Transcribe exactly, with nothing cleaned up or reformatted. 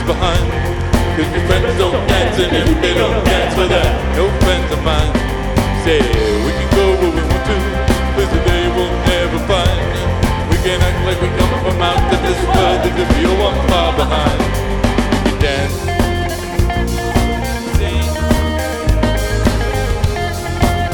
behind. Cause your friends don't dance, and if they don't dance, well they're no friends of mine. Say we can go where we want to, cause today we'll never find. We can act like we come from out of this world, as if you're one far behind.